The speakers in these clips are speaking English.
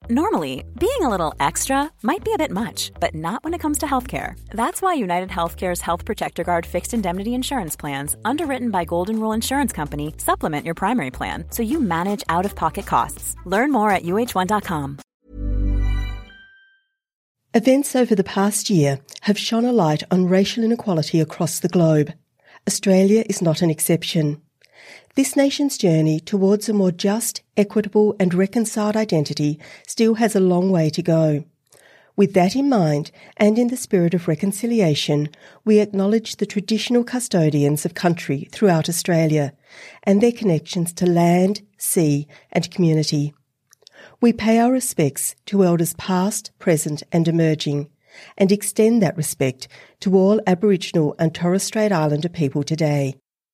Normally, being a little extra might be a bit much, but not when it comes to healthcare. That's why United Healthcare's Health Protector Guard fixed indemnity insurance plans, underwritten by Golden Rule Insurance Company, supplement your primary plan so you manage out-of-pocket costs. Learn more at uh1.com. Events over the past year have shone a light on racial inequality across the globe. Australia is not an exception. This nation's journey towards a more just, equitable and reconciled identity still has a long way to go. With that in mind, and in the spirit of reconciliation, we acknowledge the traditional custodians of country throughout Australia and their connections to land, sea and community. We pay our respects to elders past, present and emerging, and extend that respect to all Aboriginal and Torres Strait Islander people today.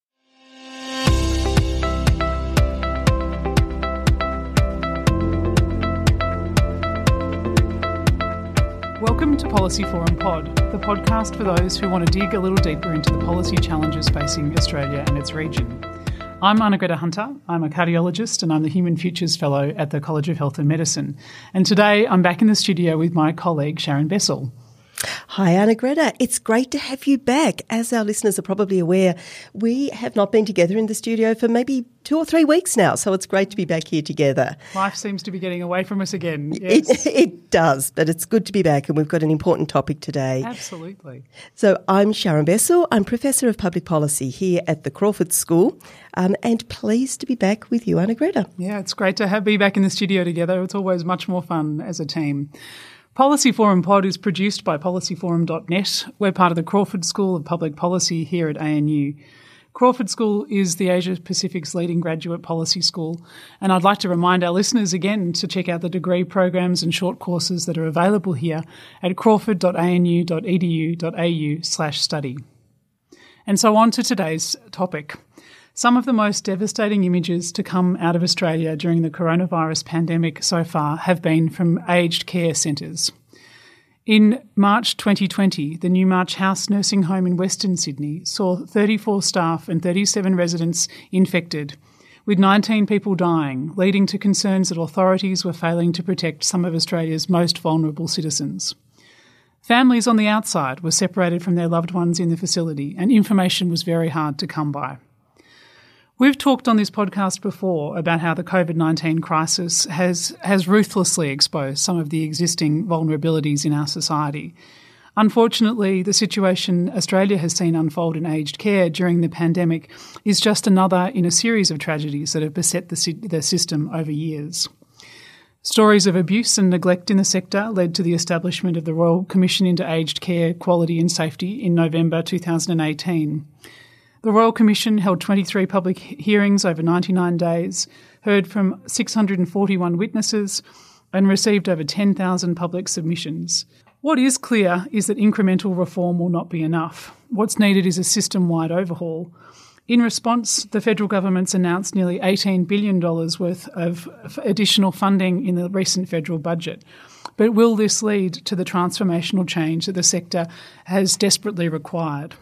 Welcome to Policy Forum Pod, the podcast for those who want to dig a little deeper into the policy challenges facing Australia and its region. I'm Anna-Greta Hunter, I'm a cardiologist and I'm the Human Futures Fellow at the College of Health and Medicine. And today I'm back in the studio with my colleague Sharon Bessell. Hi Anna-Greta, it's great to have you back. As our listeners are probably aware, we have not been together in the studio for maybe 2 or 3 weeks now, so it's great to be back here together. Life seems to be getting away from us again. Yes. It does, but it's good to be back and we've got an important topic today. Absolutely. So I'm Sharon Bessell, I'm Professor of Public Policy here at the Crawford School and pleased to be back with you, Anna-Greta. Yeah, it's great to be back in the studio together. It's always much more fun as a team. Policy Forum Pod is produced by policyforum.net. We're part of the Crawford School of Public Policy here at ANU. Crawford School is the Asia Pacific's leading graduate policy school, and I'd like to remind our listeners again to check out the degree programs and short courses that are available here at crawford.anu.edu.au/study. And so on to today's topic. Some of the most devastating images to come out of Australia during the coronavirus pandemic so far have been from aged care centres. In March 2020, the Newmarch House nursing home in Western Sydney saw 34 staff and 37 residents infected, with 19 people dying, leading to concerns that authorities were failing to protect some of Australia's most vulnerable citizens. Families on the outside were separated from their loved ones in the facility, and information was very hard to come by. We've talked on this podcast before about how the COVID-19 crisis has ruthlessly exposed some of the existing vulnerabilities in our society. Unfortunately, the situation Australia has seen unfold in aged care during the pandemic is just another in a series of tragedies that have beset the system over years. Stories of abuse and neglect in the sector led to the establishment of the Royal Commission into Aged Care, Quality and Safety in November 2018. The Royal Commission held 23 public hearings over 99 days, heard from 641 witnesses and received over 10,000 public submissions. What is clear is that incremental reform will not be enough. What's needed is a system-wide overhaul. In response, the federal government's announced nearly $18 billion worth of additional funding in the recent federal budget. But will this lead to the transformational change that the sector has desperately required?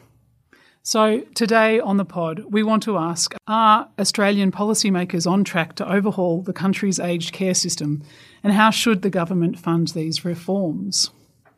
So today on the pod, we want to ask, are Australian policymakers on track to overhaul the country's aged care system, and how should the government fund these reforms?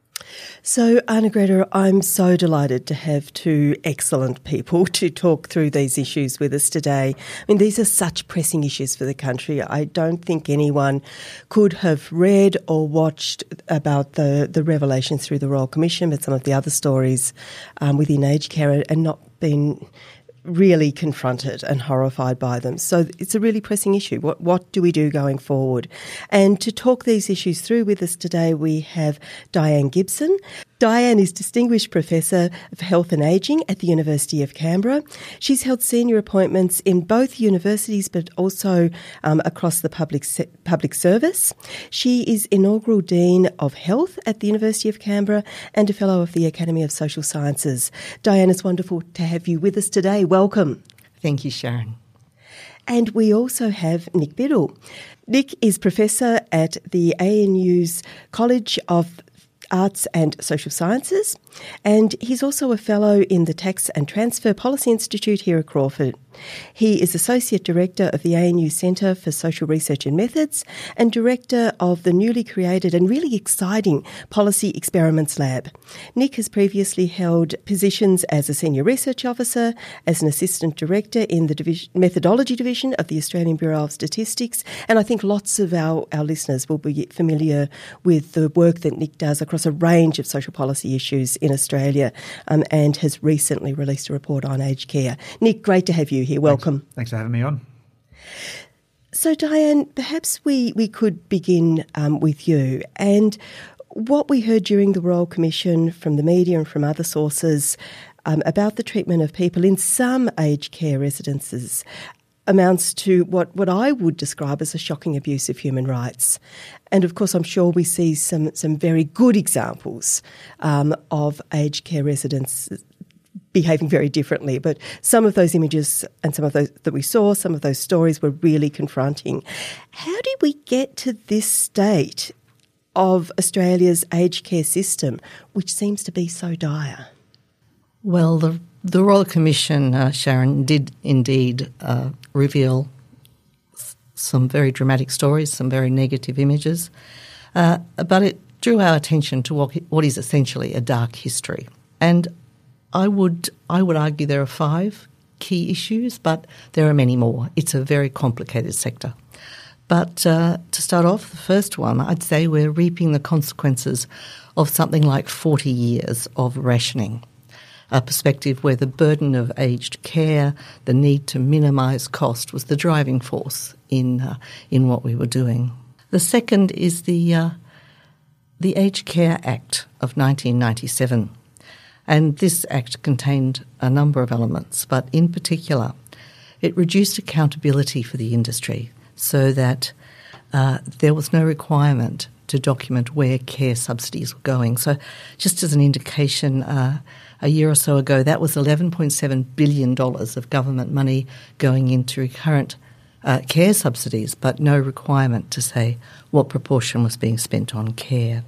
So, Anna-Greta, I'm so delighted to have 2 excellent people to talk through these issues with us today. I mean, these are such pressing issues for the country. I don't think anyone could have read or watched about the revelations through the Royal Commission, but some of the other stories within aged care and not been really confronted and horrified by them. So it's a really pressing issue. What do we do going forward? And to talk these issues through with us today, we have Diane Gibson. Diane is Distinguished Professor of Health and Ageing at the University of Canberra. She's held senior appointments in both universities but also across the public service. She is Inaugural Dean of Health at the University of Canberra and a Fellow of the Academy of Social Sciences. Diane, it's wonderful to have you with us today. Welcome. Thank you, Sharon. And we also have Nick Biddle. Nick is Professor at the ANU's College of Arts and Social Sciences, and he's also a Fellow in the Tax and Transfer Policy Institute here at Crawford. He is Associate Director of the ANU Centre for Social Research and Methods and Director of the newly created and really exciting Policy Experiments Lab. Nick has previously held positions as a Senior Research Officer, as an Assistant Director in the Methodology Division of the Australian Bureau of Statistics, and I think lots of our listeners will be familiar with the work that Nick does across a range of social policy issues in Australia, and has recently released a report on aged care. Nick, great to have you here. Welcome. Thanks for having me on. So, Diane, perhaps we could begin with you. And what we heard during the Royal Commission from the media and from other sources about the treatment of people in some aged care residences amounts to what I would describe as a shocking abuse of human rights. And of course, I'm sure we see some very good examples of aged care residents behaving very differently. But some of those images and some of those that we saw, some of those stories were really confronting. How did we get to this state of Australia's aged care system, which seems to be so dire? Well, the Royal Commission, Sharon, did indeed reveal some very dramatic stories, some very negative images, but it drew our attention to what is essentially a dark history. And I would argue there are 5 key issues, but there are many more. It's a very complicated sector. But to start off, the first one, I'd say we're reaping the consequences of something like 40 years of rationing, a perspective where the burden of aged care, the need to minimise cost was the driving force in what we were doing. The second is the Aged Care Act of 1997. And this act contained a number of elements, but in particular, it reduced accountability for the industry so that there was no requirement to document where care subsidies were going. So just as an indication, a year or so ago, that was $11.7 billion of government money going into current care subsidies, but no requirement to say what proportion was being spent on care.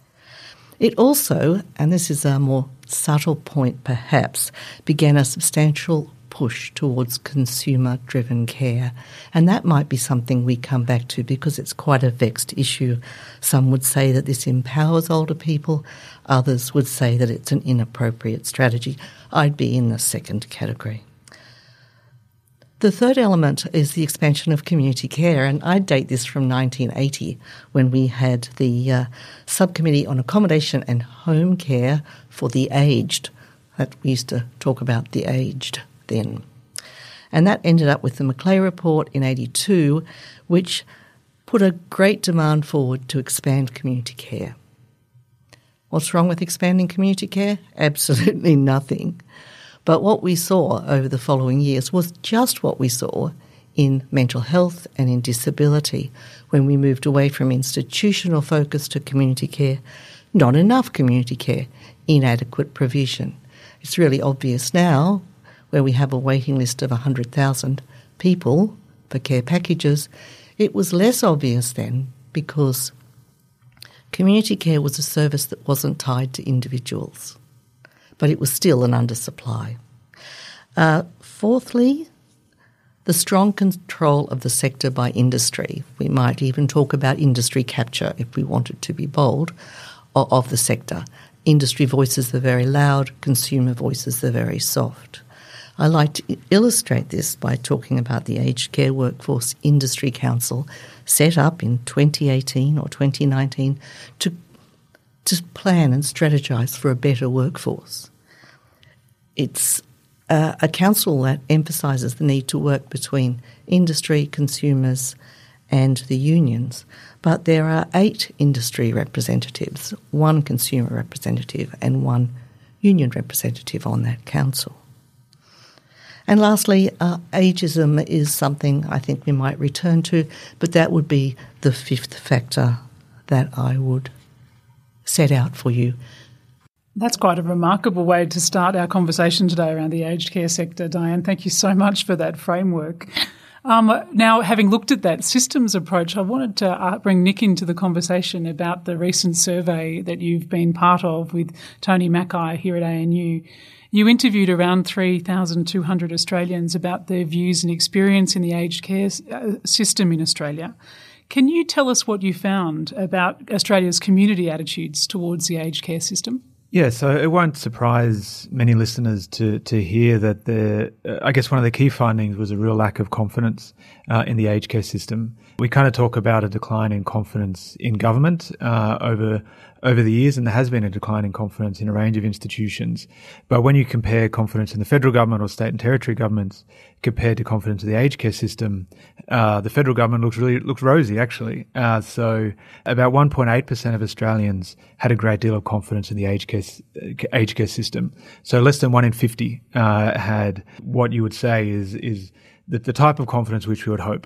It also, and this is a more subtle point perhaps, began a substantial push towards consumer-driven care. And that might be something we come back to because it's quite a vexed issue. Some would say that this empowers older people. Others would say that it's an inappropriate strategy. I'd be in the second category. The third element is the expansion of community care, and I date this from 1980 when we had the Subcommittee on Accommodation and Home Care for the Aged. That we used to talk about the aged then. And that ended up with the Macleay Report in 82, which put a great demand forward to expand community care. What's wrong with expanding community care? Absolutely nothing. But what we saw over the following years was just what we saw in mental health and in disability when we moved away from institutional focus to community care. Not enough community care, inadequate provision. It's really obvious now where we have a waiting list of 100,000 people for care packages. It was less obvious then because community care was a service that wasn't tied to individuals, but it was still an undersupply. Fourthly, the strong control of the sector by industry. We might even talk about industry capture if we wanted to be bold of the sector. Industry voices are very loud, consumer voices are very soft. I like to illustrate this by talking about the Aged Care Workforce Industry Council set up in 2018 or 2019 to plan and strategise for a better workforce. It's a council that emphasises the need to work between industry, consumers and the unions. But there are 8 industry representatives, 1 consumer representative and 1 union representative on that council. And lastly, ageism is something I think we might return to, but that would be the 5th factor that I would set out for you. That's quite a remarkable way to start our conversation today around the aged care sector, Diane. Thank you so much for that framework. Now, having looked at that systems approach, I wanted to bring Nick into the conversation about the recent survey that you've been part of with Tony Mackay here at ANU. You interviewed around 3,200 Australians about their views and experience in the aged care system in Australia. Can you tell us what you found about Australia's community attitudes towards the aged care system? Yeah, so it won't surprise many listeners to hear that I guess one of the key findings was a real lack of confidence in the aged care system. We kind of talk about a decline in confidence in government over the years, and there has been a decline in confidence in a range of institutions. But when you compare confidence in the federal government or state and territory governments compared to confidence in the aged care system, the federal government looks rosy, actually. So about 1.8% of Australians had a great deal of confidence in the aged care system. So less than 1 in 50 had what you would say is the type of confidence which we would hope.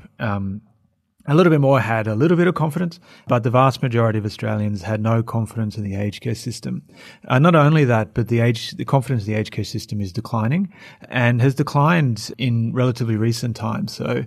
A little bit more had a little bit of confidence, but the vast majority of Australians had no confidence in the aged care system. Not only that, but the confidence in the aged care system is declining and has declined in relatively recent times. So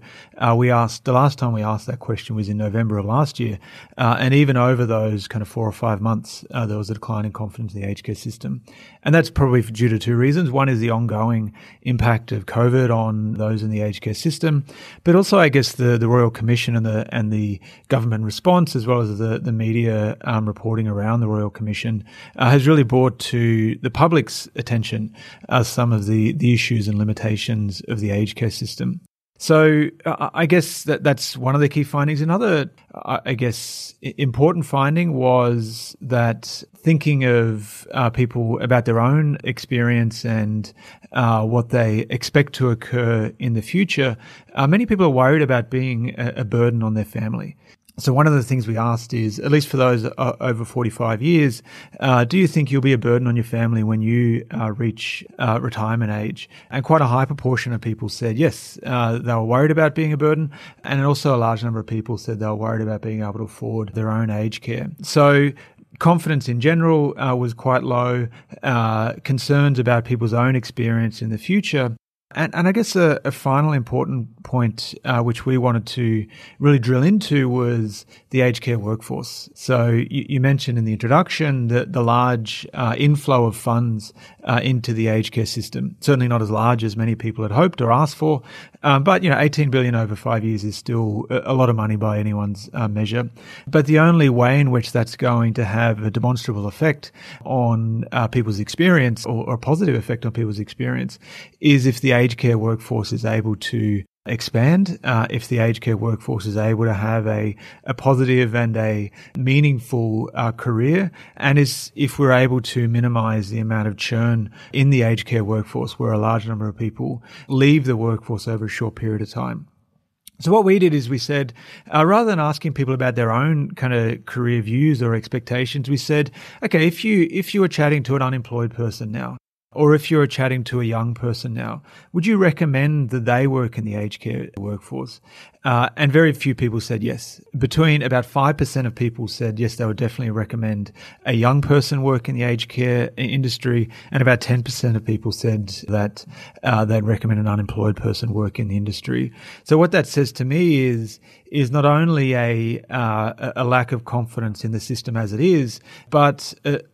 the last time we asked that question was in November of last year, and even over those kind of 4 or 5 months, there was a decline in confidence in the aged care system. And that's probably due to two reasons. One is the ongoing impact of COVID on those in the aged care system, but also I guess the Royal Commission and the government response, as well as the media reporting around the Royal Commission, has really brought to the public's attention some of the issues and limitations of the aged care system. So I guess that's one of the key findings. Another, I guess, important finding was that thinking of people about their own experience and what they expect to occur in the future, many people are worried about being a burden on their family. So one of the things we asked is, at least for those over 45 years, do you think you'll be a burden on your family when you reach retirement age? And quite a high proportion of people said yes, they were worried about being a burden. And also a large number of people said they were worried about being able to afford their own aged care. So confidence in general was quite low, concerns about people's own experience in the future. And I guess a final important point which we wanted to really drill into was the aged care workforce. So you mentioned in the introduction the large inflow of funds into the aged care system. Certainly not as large as many people had hoped or asked for, but 18 billion over 5 years is still a lot of money by anyone's measure. But the only way in which that's going to have a demonstrable effect on people's experience or a positive effect on people's experience is if the aged care workforce is able to expand, if the aged care workforce is able to have a positive and a meaningful career, and if we're able to minimise the amount of churn in the aged care workforce where a large number of people leave the workforce over a short period of time. So what we did is we said, rather than asking people about their own kind of career views or expectations, we said, okay, if you were chatting to an unemployed person now, or if you're chatting to a young person now, would you recommend that they work in the aged care workforce? And very few people said yes. Between about 5% of people said yes, they would definitely recommend a young person work in the aged care industry, and about 10% of people said that they'd recommend an unemployed person work in the industry. So what that says to me is not only a lack of confidence in the system as it is, but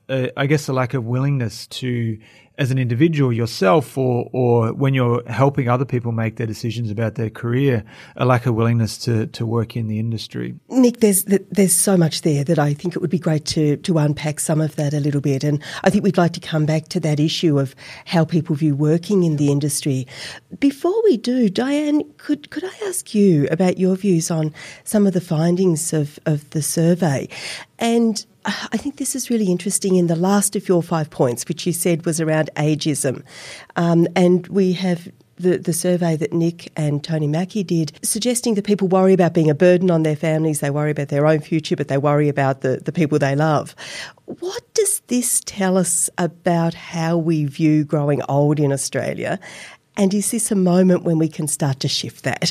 I guess a lack of willingness to, as an individual yourself, or when you're helping other people make their decisions about their career, a lack of willingness to work in the industry. Nick, there's so much there that I think it would be great to unpack some of that a little bit. And I think we'd like to come back to that issue of how people view working in the industry. Before we do, Diane, could I ask you about your views on some of the findings of the survey? And I think this is really interesting in the last of your 5 points, which you said was around ageism. And we have the survey that Nick and Tony Mackie did, suggesting that people worry about being a burden on their families, they worry about their own future, but they worry about the people they love. What does this tell us about how we view growing old in Australia? And is this a moment when we can start to shift that?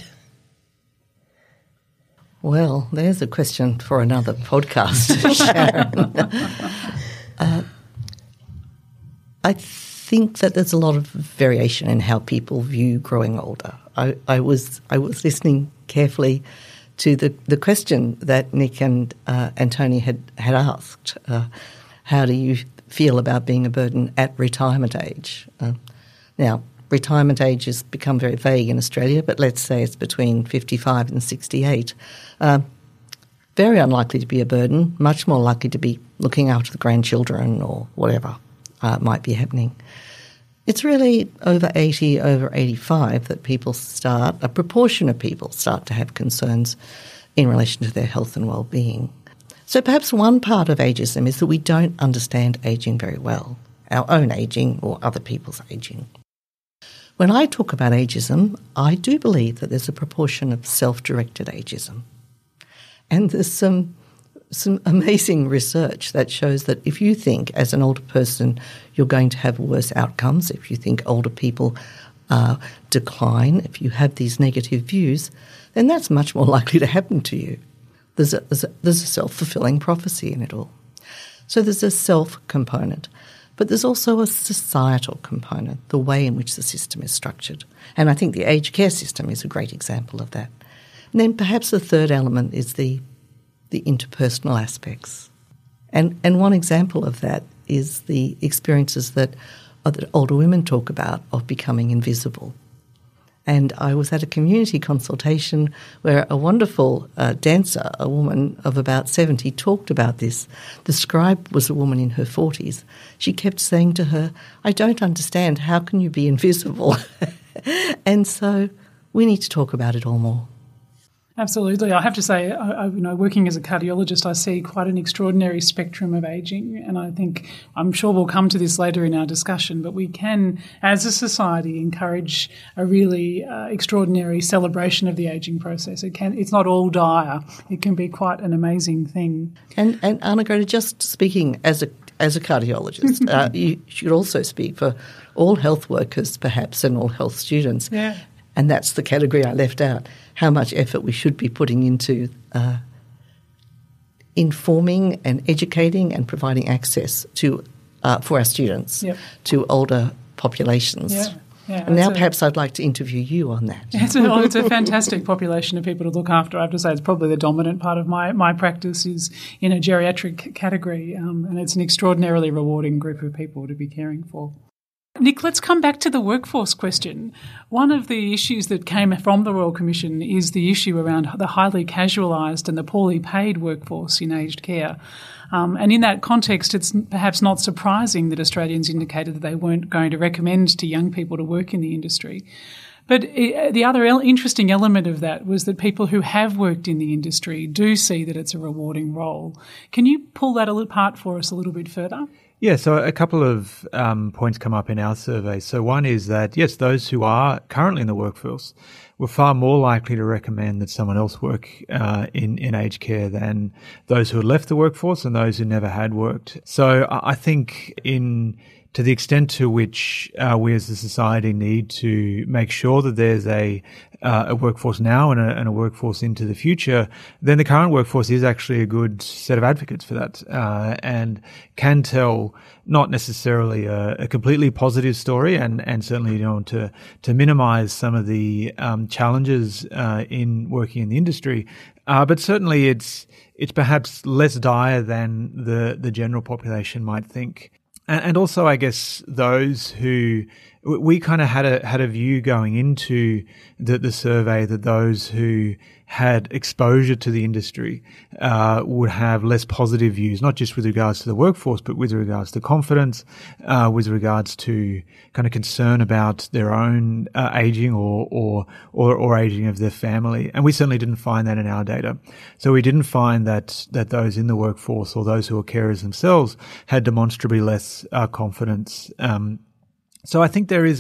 Well, there's a question for another podcast, Sharon. I think that there's a lot of variation in how people view growing older. I was listening carefully to the question that Nick and Tony had asked. How do you feel about being a burden at retirement age. Now, retirement age has become very vague in Australia, but let's say it's between 55 and 68. Very unlikely to be a burden, much more likely to be looking after the grandchildren or whatever might be happening. It's really over 80, over 85 that a proportion of people start to have concerns in relation to their health and well-being. So perhaps one part of ageism is that we don't understand ageing very well, our own ageing or other people's ageing. When I talk about ageism, I do believe that there's a proportion of self-directed ageism. And there's some amazing research that shows that if you think as an older person you're going to have worse outcomes, if you think older people decline, if you have these negative views, then that's much more likely to happen to you. There's a self-fulfilling prophecy in it all. So there's a self component, but there's also a societal component, the way in which the system is structured. And I think the aged care system is a great example of that. And then perhaps the third element is the interpersonal aspects. And one example of that is the experiences that older women talk about of becoming invisible. And I was at a community consultation where a wonderful dancer, a woman of about 70, talked about this. The scribe was a woman in her 40s. She kept saying to her, "I don't understand, how can you be invisible?" And so we need to talk about it all more. Absolutely. I have to say, working as a cardiologist, I see quite an extraordinary spectrum of ageing, and I'm sure we'll come to this later in our discussion, but we can, as a society, encourage a really extraordinary celebration of the ageing process. It's not all dire. It can be quite an amazing thing. And Anna-Greta, just speaking as a cardiologist, you should also speak for all health workers, perhaps, and all health students. Yeah. And that's the category I left out, how much effort we should be putting into informing and educating and providing access to for our students to older populations. Yeah, and now perhaps I'd like to interview you on that. It's a fantastic population of people to look after. I have to say it's probably the dominant part of my practice is in a geriatric category, and it's an extraordinarily rewarding group of people to be caring for. Nick, let's come back to the workforce question. One of the issues that came from the Royal Commission is the issue around the highly casualised and the poorly paid workforce in aged care. And in that context, it's perhaps not surprising that Australians indicated that they weren't going to recommend to young people to work in the industry. But the other interesting element of that was that people who have worked in the industry do see that it's a rewarding role. Can you pull that apart for us a little bit further? Yeah, so a couple of points come up in our survey. So one is that, yes, those who are currently in the workforce were far more likely to recommend that someone else work in aged care than those who had left the workforce and those who never had worked. So I think to the extent to which we as a society need to make sure that there's a workforce now and a workforce into the future, then the current workforce is actually a good set of advocates for that and can tell not necessarily a completely positive story and certainly to minimise some of the challenges in working in the industry. But certainly it's perhaps less dire than the general population might think. And also, I guess, those who we kind of had a view going into the survey that those who had exposure to the industry would have less positive views, not just with regards to the workforce, but with regards to confidence, with regards to kind of concern about their own aging or aging of their family. And we certainly didn't find that in our data. So we didn't find that those in the workforce or those who are carers themselves had demonstrably less confidence. So I think there is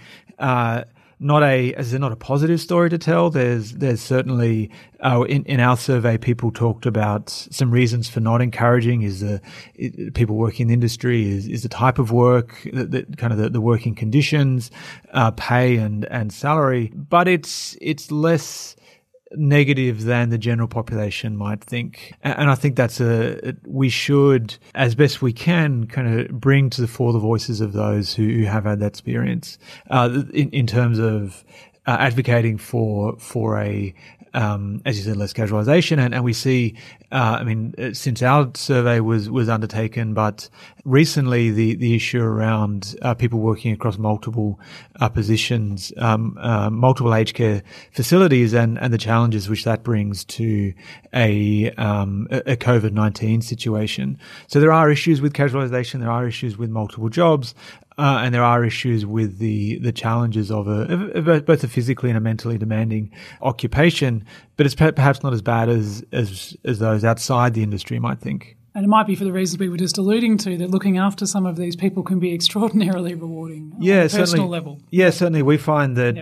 not a positive story to tell. There's certainly in our survey people talked about some reasons for not encouraging people working in the industry is the type of work, the working conditions, pay and salary, but it's less negative than the general population might think. And I think we should, as best we can, kind of bring to the fore the voices of those who have had that experience in terms of advocating for a as you said, less casualisation, and we see. Since our survey was undertaken, but recently the issue around people working across multiple positions, multiple aged care facilities, and the challenges which that brings to a COVID-19 situation. So there are issues with casualisation, there are issues with multiple jobs. And there are issues with the challenges of both a physically and a mentally demanding occupation, but it's perhaps not as bad as those outside the industry might think. And it might be for the reasons we were just alluding to, that looking after some of these people can be extraordinarily rewarding on a personal level. Yeah, certainly. We find that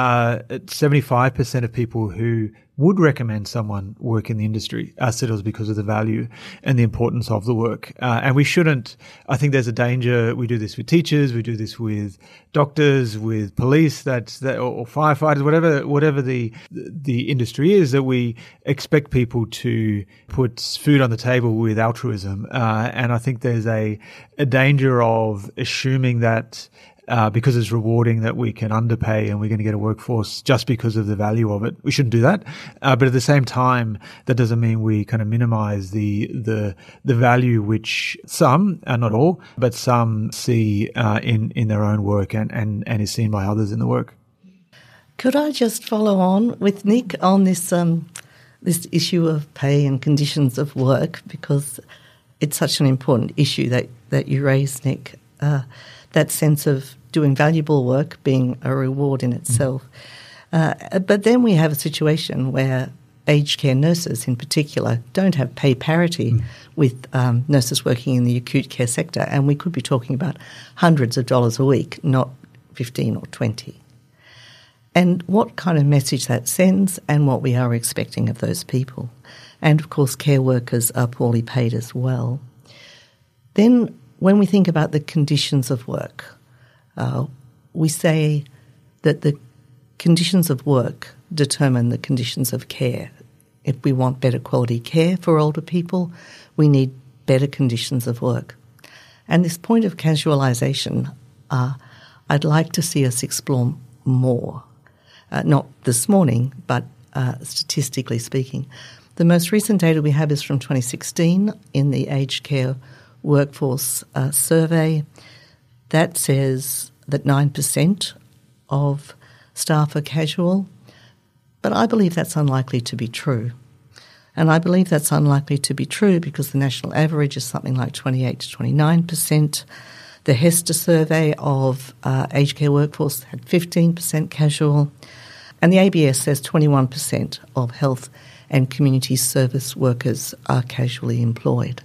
75% of people who would recommend someone work in the industry are settled because of the value and the importance of the work. And we shouldn't, I think there's a danger, we do this with teachers, we do this with doctors, with police, or firefighters, whatever the industry is, that we expect people to put food on the table with altruism. And I think there's a danger of assuming that because it's rewarding that we can underpay and we're going to get a workforce just because of the value of it. We shouldn't do that. But at the same time, that doesn't mean we kind of minimize the value which some, not all, but some see in their own work and is seen by others in the work. Could I just follow on with Nick on this issue of pay and conditions of work, because it's such an important issue that you raised, Nick, that sense of doing valuable work being a reward in itself. But then we have a situation where aged care nurses in particular don't have pay parity with nurses working in the acute care sector, and we could be talking about hundreds of dollars a week, not 15 or 20. And what kind of message that sends and what we are expecting of those people. And, of course, care workers are poorly paid as well. Then when we think about the conditions of work, we say that the conditions of work determine the conditions of care. If we want better quality care for older people, we need better conditions of work. And this point of casualisation, I'd like to see us explore more. Not this morning, but statistically speaking. The most recent data we have is from 2016 in the aged care workforce survey. That says that 9% of staff are casual, but I believe that's unlikely to be true. And I believe that's unlikely to be true because the national average is something like 28 to 29%. The HESTA survey of aged care workforce had 15% casual, and the ABS says 21% of health and community service workers are casually employed.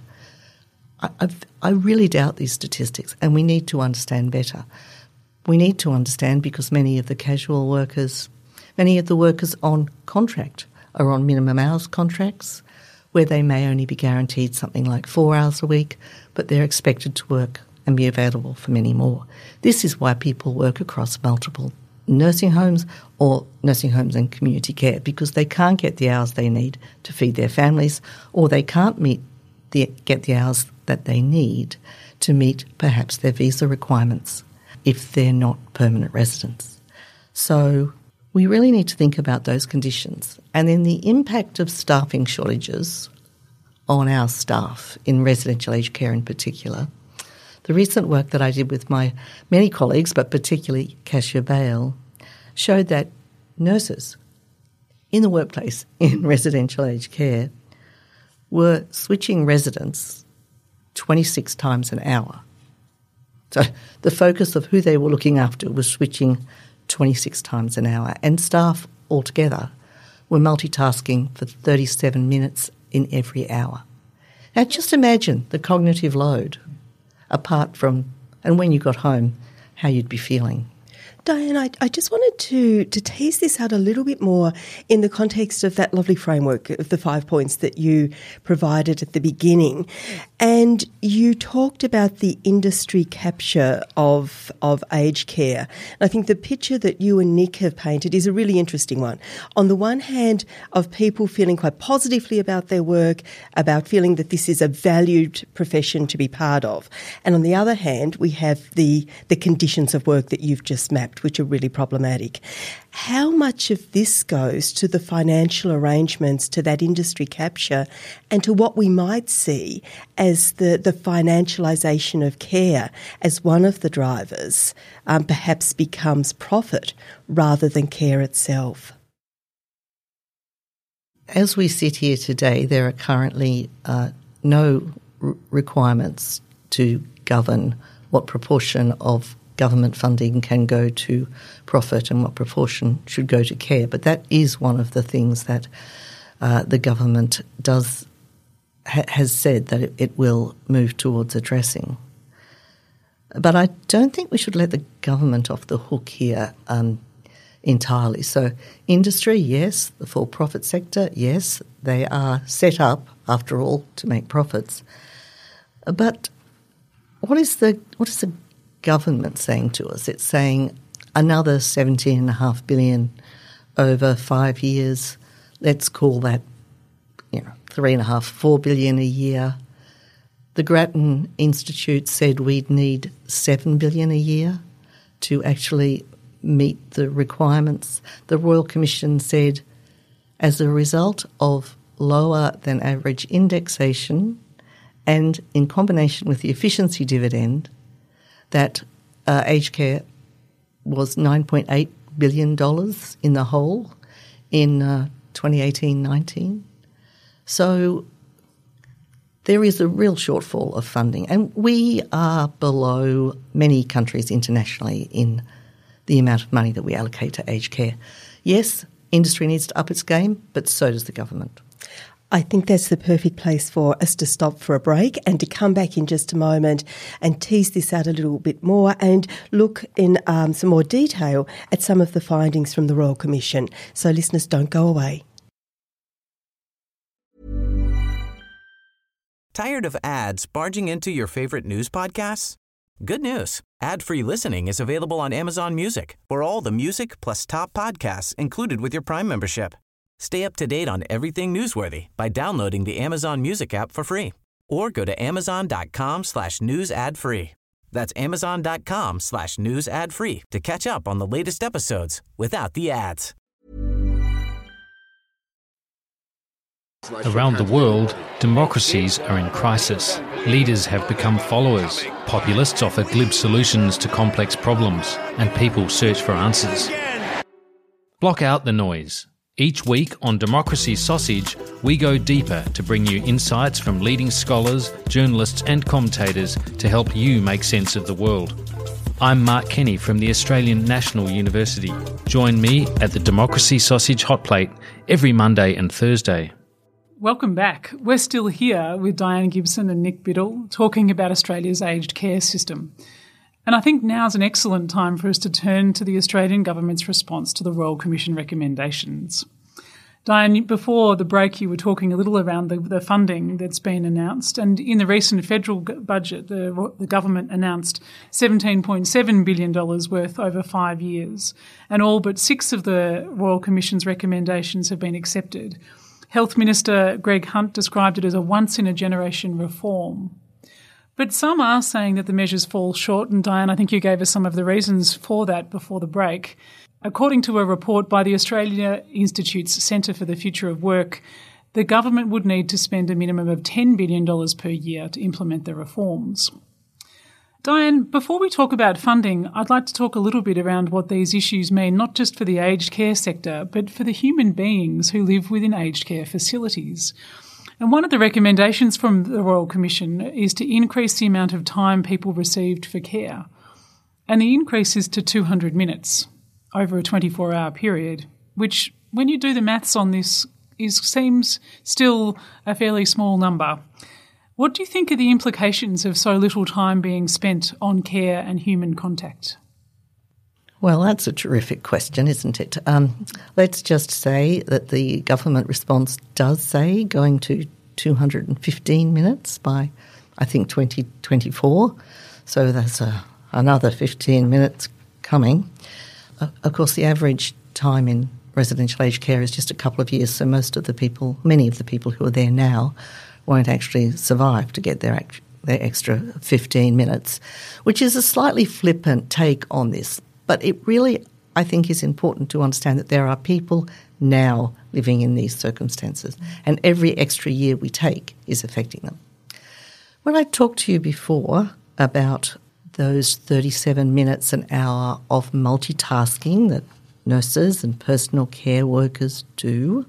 I really doubt these statistics, and we need to understand better. We need to understand because many of the casual workers, many of the workers on contract are on minimum hours contracts where they may only be guaranteed something like 4 hours a week, but they're expected to work and be available for many more. This is why people work across multiple nursing homes or nursing homes and community care, because they can't get the hours they need to feed their families, or they can't get the hours that they need to meet perhaps their visa requirements if they're not permanent residents. So we really need to think about those conditions. And then the impact of staffing shortages on our staff in residential aged care in particular. The recent work that I did with my many colleagues, but particularly Cassia Bale, showed that nurses in the workplace in residential aged care were switching residents 26 times an hour. So the focus of who they were looking after was switching 26 times an hour, and staff altogether were multitasking for 37 minutes in every hour. Now just imagine the cognitive load apart from, and when you got home, how you'd be feeling. Diane, I just wanted to tease this out a little bit more in the context of that lovely framework of the 5 points that you provided at the beginning. And you talked about the industry capture of aged care. And I think the picture that you and Nick have painted is a really interesting one. On the one hand, of people feeling quite positively about their work, about feeling that this is a valued profession to be part of. And on the other hand, we have the conditions of work that you've just mapped Act, which are really problematic. How much of this goes to the financial arrangements, to that industry capture, and to what we might see as the financialisation of care as one of the drivers perhaps becomes profit rather than care itself? As we sit here today, there are currently no requirements to govern what proportion of government funding can go to profit and what proportion should go to care. But that is one of the things that the government has said that it will move towards addressing. But I don't think we should let the government off the hook here entirely. So industry, yes. The for-profit sector, yes. They are set up, after all, to make profits. But what is the government saying to us? It's saying another $17.5 billion over 5 years. Let's call that, $3.5–4 billion a year. The Grattan Institute said we'd need $7 billion a year to actually meet the requirements. The Royal Commission said, as a result of lower than average indexation and in combination with the efficiency dividend, that aged care was $9.8 billion in the hole in 2018-19. So there is a real shortfall of funding, and we are below many countries internationally in the amount of money that we allocate to aged care. Yes, industry needs to up its game, but so does the government. I think that's the perfect place for us to stop for a break and to come back in just a moment and tease this out a little bit more and look in some more detail at some of the findings from the Royal Commission. So listeners, don't go away. Tired of ads barging into your favorite news podcasts? Good news. Ad-free listening is available on Amazon Music for all the music plus top podcasts included with your Prime membership. Stay up to date on everything newsworthy by downloading the Amazon Music app for free or go to amazon.com/news ad free. That's amazon.com/news ad free to catch up on the latest episodes without the ads. Around the world, democracies are in crisis. Leaders have become followers. Populists offer glib solutions to complex problems, and people search for answers. Block out the noise. Each week on Democracy Sausage, we go deeper to bring you insights from leading scholars, journalists and commentators to help you make sense of the world. I'm Mark Kenny from the Australian National University. Join me at the Democracy Sausage Hot Plate every Monday and Thursday. Welcome back. We're still here with Diane Gibson and Nick Biddle talking about Australia's aged care system. And I think now's an excellent time for us to turn to the Australian government's response to the Royal Commission recommendations. Diane, before the break you were talking a little around the funding that's been announced, and in the recent federal budget the government announced $17.7 billion worth over 5 years, and all but 6 of the Royal Commission's recommendations have been accepted. Health Minister Greg Hunt described it as a once-in-a-generation reform. But some are saying that the measures fall short, and Diane, I think you gave us some of the reasons for that before the break. According to a report by the Australia Institute's Centre for the Future of Work, the government would need to spend a minimum of $10 billion per year to implement the reforms. Diane, before we talk about funding, I'd like to talk a little bit around what these issues mean, not just for the aged care sector, but for the human beings who live within aged care facilities. And one of the recommendations from the Royal Commission is to increase the amount of time people received for care. And the increase is to 200 minutes over a 24-hour period, which, when you do the maths on this, seems still a fairly small number. What do you think are the implications of so little time being spent on care and human contact? Well, that's a terrific question, isn't it? Let's just say that the government response does say going to 215 minutes by, I think, 2024. So that's another 15 minutes coming. Of course, the average time in residential aged care is just a couple of years, so many of the people who are there now won't actually survive to get their extra 15 minutes, which is a slightly flippant take on this. But it really, I think, is important to understand that there are people now living in these circumstances, and every extra year we take is affecting them. When I talked to you before about those 37 minutes an hour of multitasking that nurses and personal care workers do,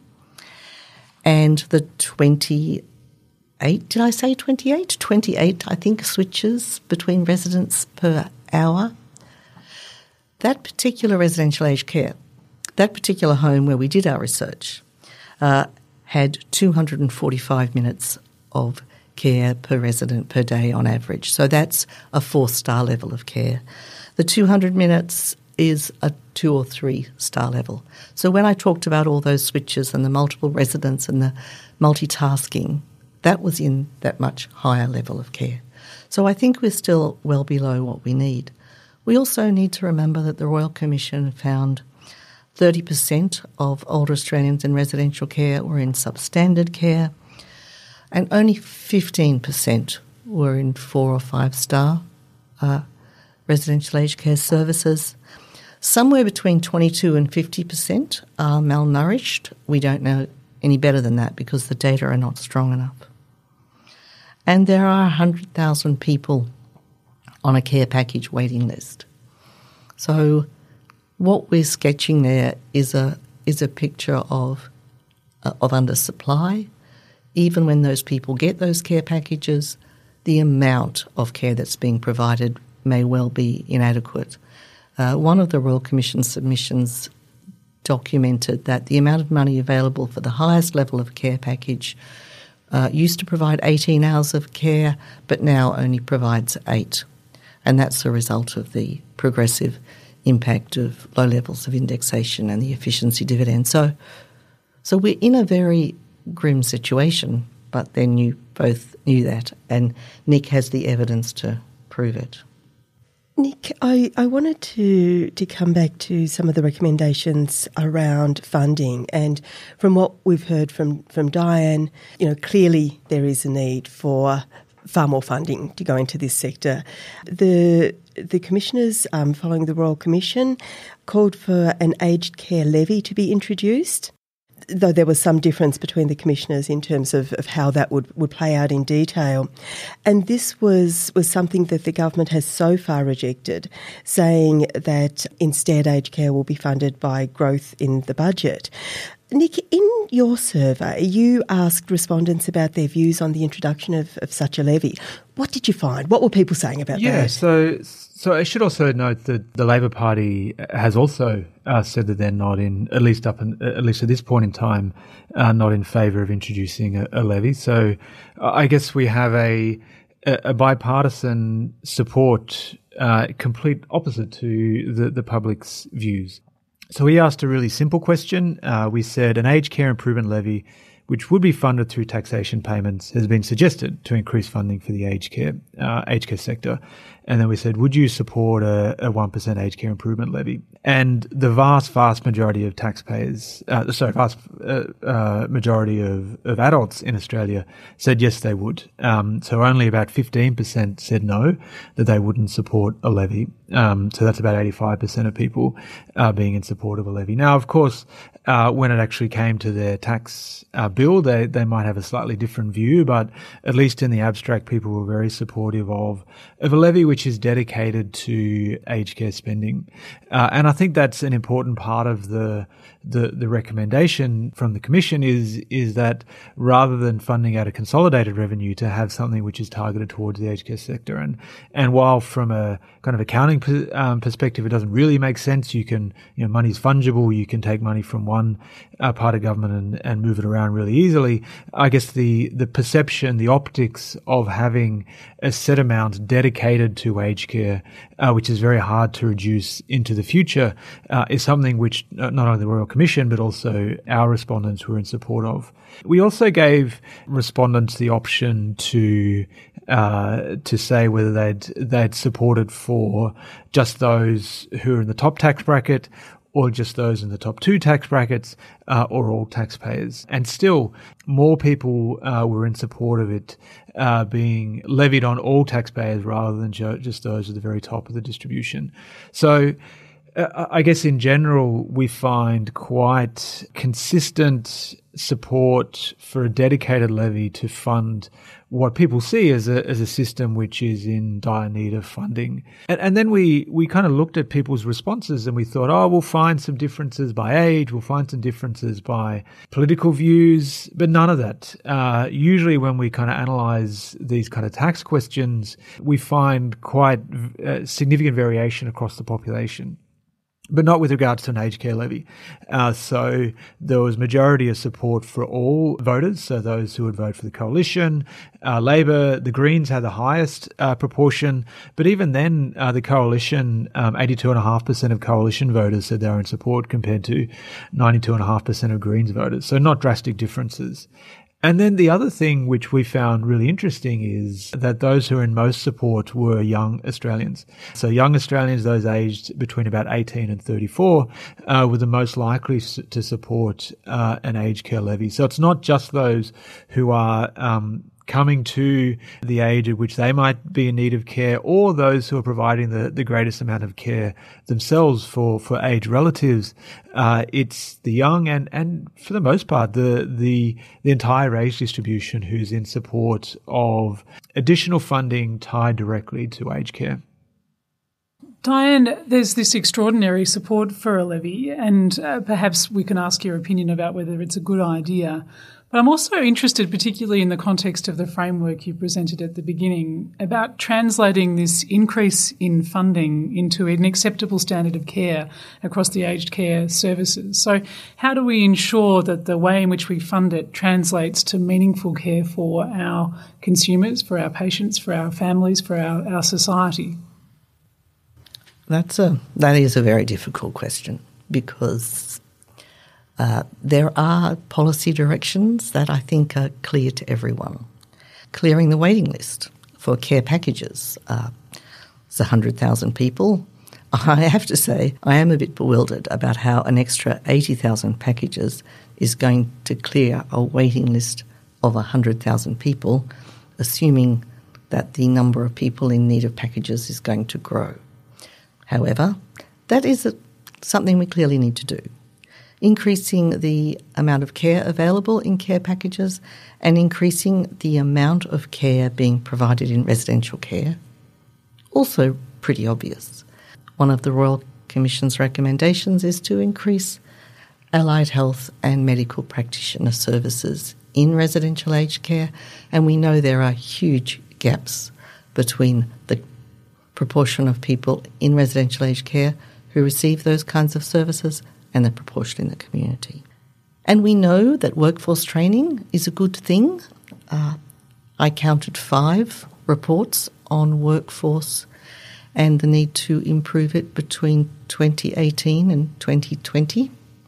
and the 28, did I say 28? 28, I think, switches between residents per hour. That particular residential aged care, that particular home where we did our research, had 245 minutes of care per resident per day on average. So that's a 4-star level of care. The 200 minutes is a 2 or 3 star level. So when I talked about all those switches and the multiple residents and the multitasking, that was in that much higher level of care. So I think we're still well below what we need. We also need to remember that the Royal Commission found 30% of older Australians in residential care were in substandard care, and only 15% were in 4 or 5 star residential aged care services. Somewhere between 22 and 50% are malnourished. We don't know any better than that because the data are not strong enough. And there are 100,000 people on a care package waiting list. So what we're sketching there is a picture of undersupply. Even when those people get those care packages, the amount of care that's being provided may well be inadequate. One of the Royal Commission submissions documented that the amount of money available for the highest level of care package used to provide 18 hours of care, but now only provides 8. And that's a result of the progressive impact of low levels of indexation and the efficiency dividend. So we're in a very grim situation, but then you both knew that, and Nick has the evidence to prove it. Nick, I wanted to come back to some of the recommendations around funding, and from what we've heard from Diane, clearly there is a need for far more funding to go into this sector. The commissioners, following the Royal Commission, called for an aged care levy to be introduced, though there was some difference between the commissioners in terms of how that would play out in detail. And this was something that the government has so far rejected, saying that instead aged care will be funded by growth in the budget. Nick, in your survey, you asked respondents about their views on the introduction of such a levy. What did you find? What were people saying about that? Yeah, so I should also note that the Labor Party has also said that they're not at least at this point in time, not in favour of introducing a levy. So I guess we have a bipartisan support, complete opposite to the public's views. So we asked a really simple question. We said an aged care improvement levy, which would be funded through taxation payments, has been suggested to increase funding for the aged care sector. And then we said, would you support a 1% aged care improvement levy? And the vast majority of taxpayers, majority of adults in Australia said yes, they would. So only about 15% said no, that they wouldn't support a levy. So that's about 85% of people being in support of a levy. Now, of course, when it actually came to their tax bill, they might have a slightly different view, but at least in the abstract, people were very supportive of a levy which is dedicated to aged care spending. And I think that's an important part of the recommendation from the Commission is that rather than funding out a consolidated revenue, to have something which is targeted towards the aged care sector. And while from a kind of accounting perspective, it doesn't really make sense, money's fungible, you can take money from one part of government and move it around really easily. I guess the perception, the optics of having a set amount dedicated to aged care, which is very hard to reduce into the future, is something which not only the Royal Commission but also our respondents were in support of. We also gave respondents the option to say whether they'd support it for just those who are in the top tax bracket, or just those in the top 2 tax brackets, or all taxpayers. And still, more people were in support of it being levied on all taxpayers rather than just those at the very top of the distribution. So I guess in general, we find quite consistent support for a dedicated levy to fund what people see as a system which is in dire need of funding. And then we kind of looked at people's responses and we thought, we'll find some differences by age, we'll find some differences by political views, but none of that. Usually when we kind of analyse these kind of tax questions, we find quite significant variation across the population, but not with regards to an aged care levy. So there was majority of support for all voters, so those who would vote for the Coalition. Labor, the Greens had the highest proportion, but even then the Coalition, 82.5% of Coalition voters said they were in support compared to 92.5% of Greens voters, so not drastic differences. And then the other thing which we found really interesting is that those who were in most support were young Australians. So young Australians, those aged between about 18 and 34, were the most likely to support an aged care levy. So it's not just those who are coming to the age at which they might be in need of care, or those who are providing the greatest amount of care themselves for aged relatives. It's the young and for the most part, the entire age distribution who's in support of additional funding tied directly to aged care. Diane, there's this extraordinary support for a levy, and perhaps we can ask your opinion about whether it's a good idea. But I'm also interested, particularly in the context of the framework you presented at the beginning, about translating this increase in funding into an acceptable standard of care across the aged care services. So how do we ensure that the way in which we fund it translates to meaningful care for our consumers, for our patients, for our families, for our society? That is a very difficult question, because there are policy directions that I think are clear to everyone. Clearing the waiting list for care packages. It's 100,000 people. I have to say, I am a bit bewildered about how an extra 80,000 packages is going to clear a waiting list of 100,000 people, assuming that the number of people in need of packages is going to grow. However, that is something we clearly need to do. Increasing the amount of care available in care packages and increasing the amount of care being provided in residential care, also pretty obvious. One of the Royal Commission's recommendations is to increase allied health and medical practitioner services in residential aged care, and we know there are huge gaps between the proportion of people in residential aged care who receive those kinds of services and the proportion in the community. And we know that workforce training is a good thing. I counted 5 reports on workforce and the need to improve it between 2018 and 2020.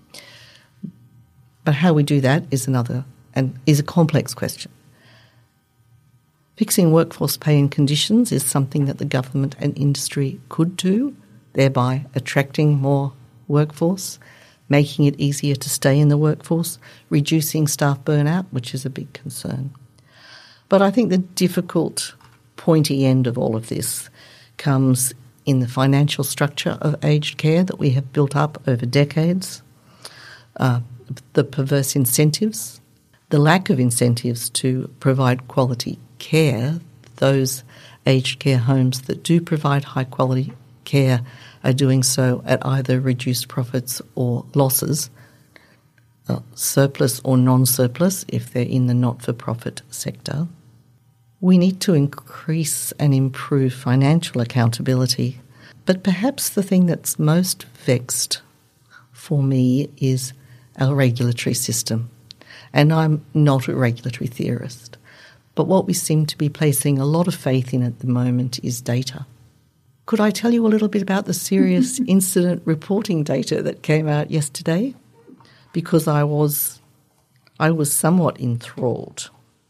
But how we do that is a complex question. Fixing workforce pay and conditions is something that the government and industry could do, thereby attracting more workforce, making it easier to stay in the workforce, reducing staff burnout, which is a big concern. But I think the difficult, pointy end of all of this comes in the financial structure of aged care that we have built up over decades, the perverse incentives, the lack of incentives to provide quality care. Those aged care homes that do provide high quality care are doing so at either reduced profits or losses, surplus or non-surplus if they're in the not-for-profit sector. We need to increase and improve financial accountability, but perhaps the thing that's most vexed for me is our regulatory system. And I'm not a regulatory theorist, but what we seem to be placing a lot of faith in at the moment is data. Could I tell you a little bit about the serious incident reporting data that came out yesterday? Because I was somewhat enthralled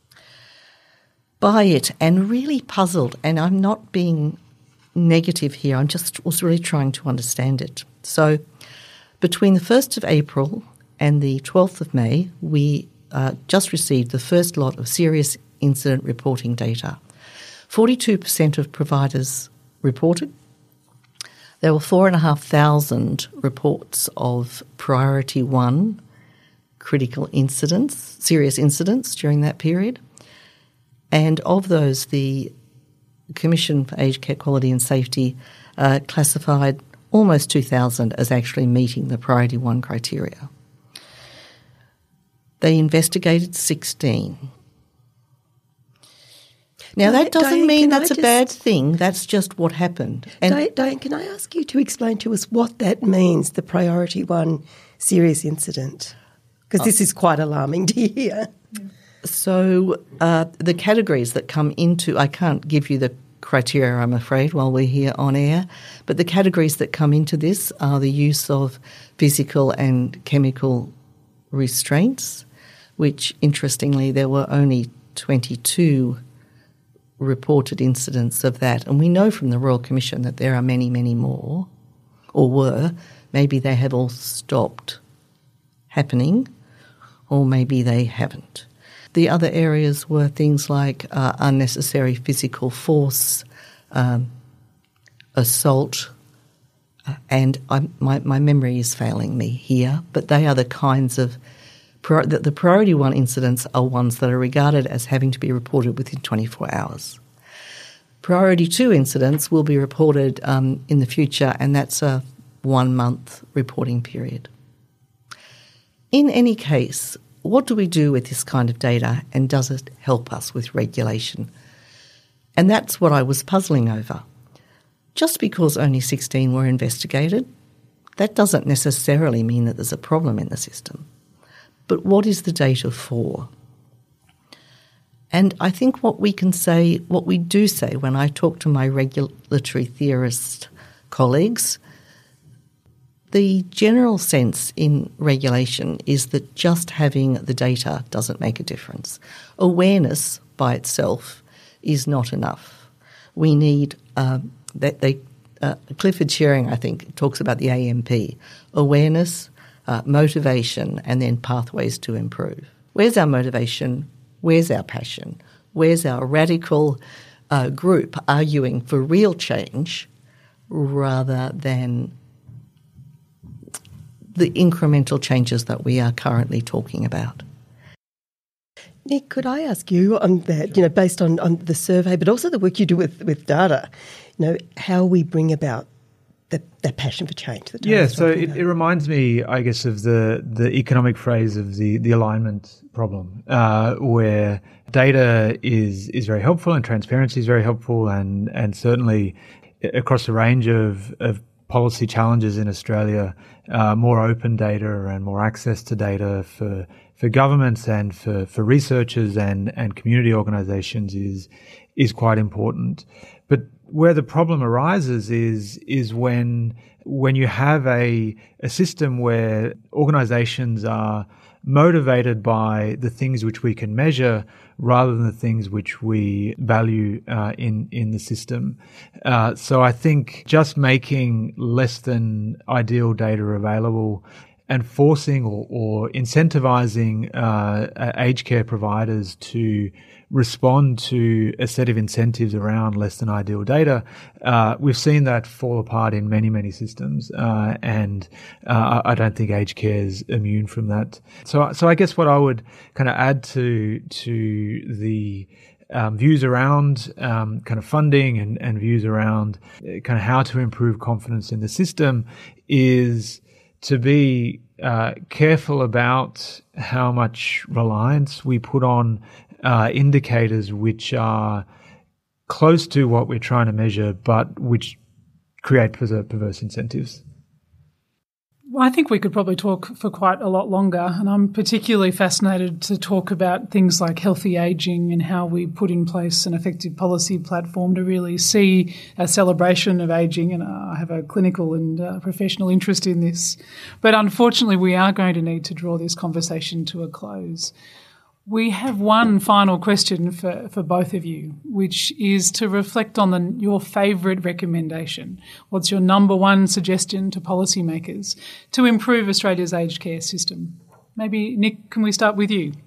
by it and really puzzled, and I'm not being negative here, I just was really trying to understand it. So between the 1st of April and the 12th of May, we just received the first lot of serious incident reporting data. 42% of providers reported. There were 4,500 reports of priority 1 critical incidents, serious incidents during that period. And of those, the Commission for Aged Care Quality and Safety classified almost 2,000 as actually meeting the priority 1 criteria. They investigated 16. Now, that doesn't mean that's a bad thing. That's just what happened. And Diane, can I ask you to explain to us what that means, the priority 1 serious incident? Because this is quite alarming to hear. So the categories that come into – I can't give you the criteria, I'm afraid, while we're here on air, but the categories that come into this are the use of physical and chemical restraints, which, interestingly, there were only 22 reported incidents of that. And we know from the Royal Commission that there are many, many more, or were. Maybe they have all stopped happening, or maybe they haven't. The other areas were things like unnecessary physical force, assault, and my memory is failing me here, but they are the kinds of the priority 1 incidents are ones that are regarded as having to be reported within 24 hours. Priority 2 incidents will be reported in the future, and that's a 1-month reporting period. In any case, what do we do with this kind of data, and does it help us with regulation? And that's what I was puzzling over. Just because only 16 were investigated, that doesn't necessarily mean that there's a problem in the system. But what is the data for? And I think what we do say when I talk to my regulatory theorist colleagues, the general sense in regulation is that just having the data doesn't make a difference. Awareness by itself is not enough. We need Clifford Shearing, I think, talks about the AMP, awareness, motivation, and then pathways to improve. Where's our motivation? Where's our passion? Where's our radical group arguing for real change rather than the incremental changes that we are currently talking about? Nick, could I ask you on that, based on the survey, but also the work you do with data, how we bring about that passion for change? So it reminds me, I guess, of the economic phrase of the alignment problem, where data is very helpful and transparency is very helpful, and certainly across a range of policy challenges in Australia, more open data and more access to data for governments and for researchers and community organisations is quite important. But where the problem arises is when you have a system where organisations are motivated by the things which we can measure rather than the things which we value in the system. So I think just making less than ideal data available and forcing or incentivizing aged care providers to respond to a set of incentives around less than ideal data, we've seen that fall apart in many, many systems, and I don't think aged care is immune from that. So I guess what I would kind of add to the views around kind of funding and views around kind of how to improve confidence in the system is to be careful about how much reliance we put on indicators which are close to what we're trying to measure, but which create perverse incentives. Well, I think we could probably talk for quite a lot longer, and I'm particularly fascinated to talk about things like healthy ageing and how we put in place an effective policy platform to really see a celebration of ageing, and I have a clinical and professional interest in this. But unfortunately, we are going to need to draw this conversation to a close. We have one final question for both of you, which is to reflect on your favourite recommendation. What's your number one suggestion to policymakers to improve Australia's aged care system? Maybe, Nick, can we start with you?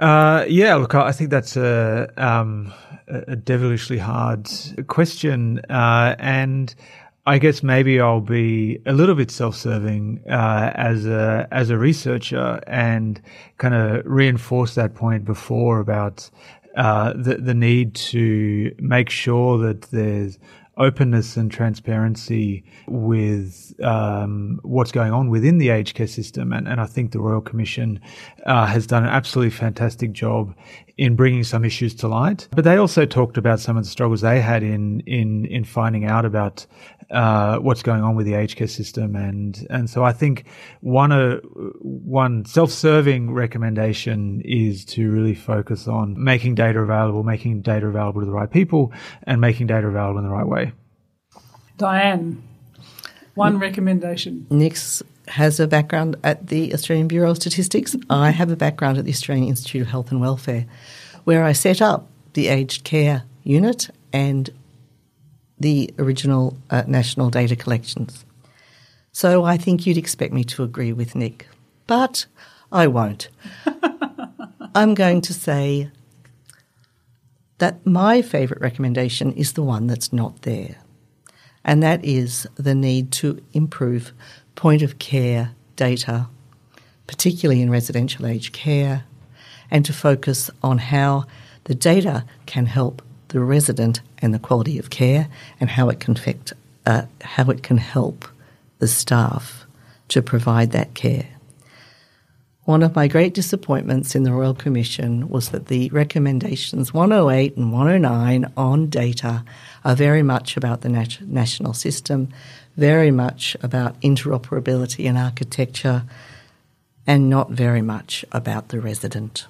Look, I think that's a devilishly hard question, and I guess maybe I'll be a little bit self-serving as a researcher and kind of reinforce that point before about the need to make sure that there's openness and transparency with what's going on within the aged care system. And I think the Royal Commission has done an absolutely fantastic job in bringing some issues to light. But they also talked about some of the struggles they had in finding out about what's going on with the aged care system. And so I think one self-serving recommendation is to really focus on making data available to the right people, and making data available in the right way. Diane, one recommendation. Nix has a background at the Australian Bureau of Statistics. I have a background at the Australian Institute of Health and Welfare, where I set up the aged care unit and the original national data collections. So I think you'd expect me to agree with Nick, but I won't. I'm going to say that my favourite recommendation is the one that's not there, and that is the need to improve point-of-care data, particularly in residential aged care, and to focus on how the data can help the resident and the quality of care, and how it can help the staff to provide that care. One of my great disappointments in the Royal Commission was that the recommendations 108 and 109 on data are very much about the national system, very much about interoperability and architecture, and not very much about the resident.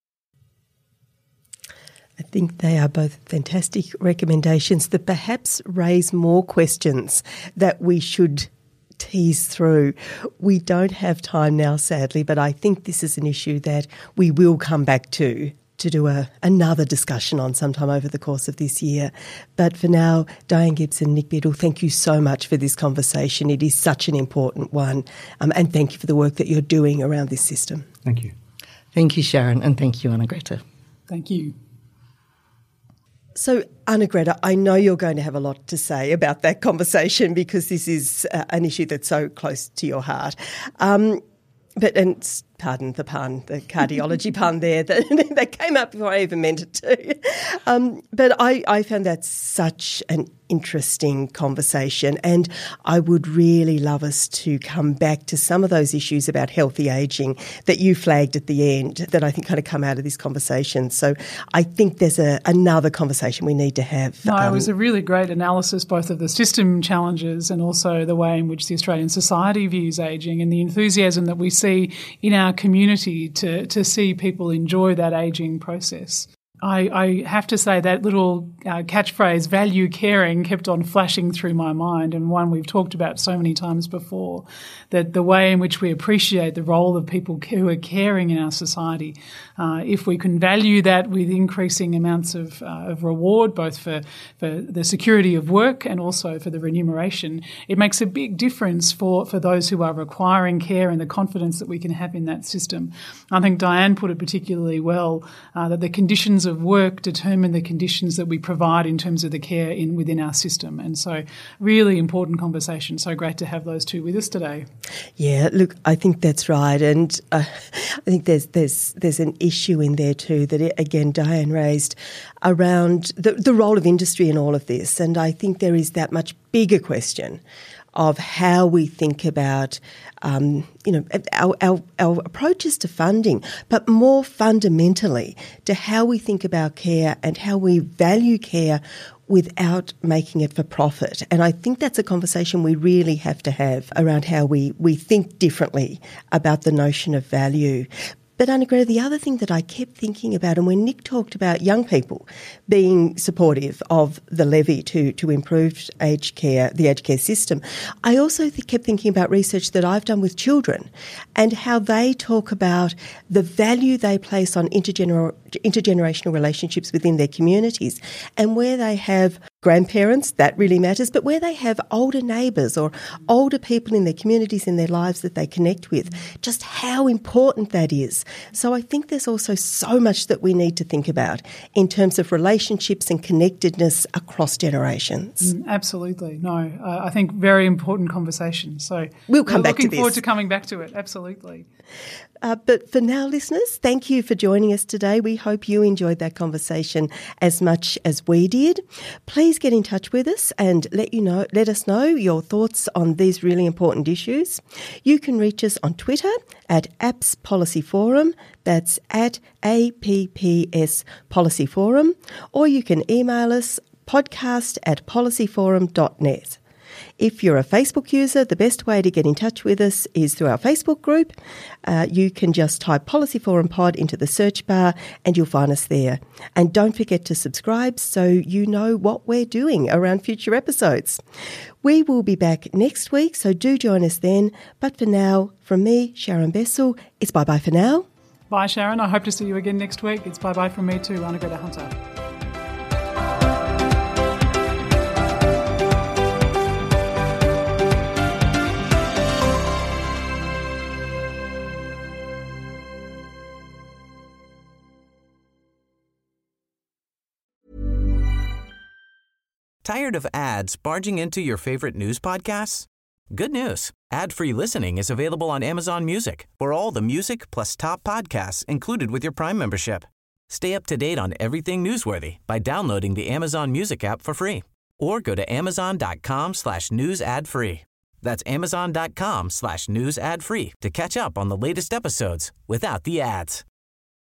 I think they are both fantastic recommendations that perhaps raise more questions that we should tease through. We don't have time now, sadly, but I think this is an issue that we will come back to do another discussion on sometime over the course of this year. But for now, Diane Gibson, Nick Biddle, thank you so much for this conversation. It is such an important one, and thank you for the work that you're doing around this system. Thank you. Thank you, Sharon, and thank you, Anna-Greta. Thank you. So, Anna-Greta, I know you're going to have a lot to say about that conversation because this is an issue that's so close to your heart. But pardon the pun, the cardiology pun there that came up before I even meant it to. But I found that such an interesting conversation, and I would really love us to come back to some of those issues about healthy ageing that you flagged at the end that I think kind of come out of this conversation. So I think there's another conversation we need to have. No, it was a really great analysis both of the system challenges and also the way in which the Australian society views ageing, and the enthusiasm that we see in our community to see people enjoy that ageing process. I have to say that little catchphrase, value caring, kept on flashing through my mind, and one we've talked about so many times before, that the way in which we appreciate the role of people who are caring in our society, if we can value that with increasing amounts of reward, both for the security of work and also for the remuneration, it makes a big difference for those who are requiring care and the confidence that we can have in that system. I think Diane put it particularly well, that the conditions of work determine the conditions that we provide in terms of the care within our system. And so really important conversation. So great to have those two with us today. Yeah, look, I think that's right. And I think there's an issue in there too that, again, Diane raised around the role of industry in all of this. And I think there is that much bigger question of how we think about, our approaches to funding, but more fundamentally to how we think about care and how we value care without making it for profit. And I think that's a conversation we really have to have around how we think differently about the notion of value. But Anna-Greta, the other thing that I kept thinking about, and when Nick talked about young people being supportive of the levy to improve aged care, the aged care system, I also kept thinking about research that I've done with children and how they talk about the value they place on intergenerational relationships within their communities, and where they have grandparents, that really matters, but where they have older neighbours or older people in their communities, in their lives that they connect with, just how important that is. So I think there's also so much that we need to think about in terms of relationships and connectedness across generations. Absolutely. No, I think very important conversation. So we'll come back to this. Looking forward to coming back to it. Absolutely. But for now, listeners, thank you for joining us today. We hope you enjoyed that conversation as much as we did. Please get in touch with us and let us know your thoughts on these really important issues. You can reach us on Twitter at APPS Policy Forum. That's at APPS Policy Forum. Or you can email us podcast@policyforum.net. If you're a Facebook user, the best way to get in touch with us is through our Facebook group. You can just type Policy Forum Pod into the search bar and you'll find us there. And don't forget to subscribe so you know what we're doing around future episodes. We will be back next week, so do join us then. But for now, from me, Sharon Bessel, it's bye-bye for now. Bye, Sharon. I hope to see you again next week. It's bye-bye from me too, Anna Greta Hunter. Tired of ads barging into your favorite news podcasts? Good news. Ad-free listening is available on Amazon Music for all the music plus top podcasts included with your Prime membership. Stay up to date on everything newsworthy by downloading the Amazon Music app for free or go to amazon.com/news ad free. That's amazon.com/news ad free to catch up on the latest episodes without the ads.